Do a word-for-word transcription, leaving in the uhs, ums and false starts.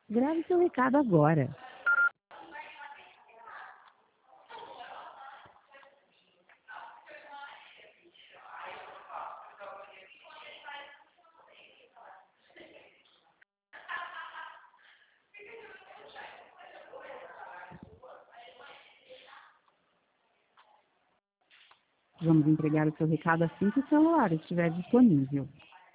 Grave seu recado agora. Vamos entregar o seu recado assim que o celular estiver disponível.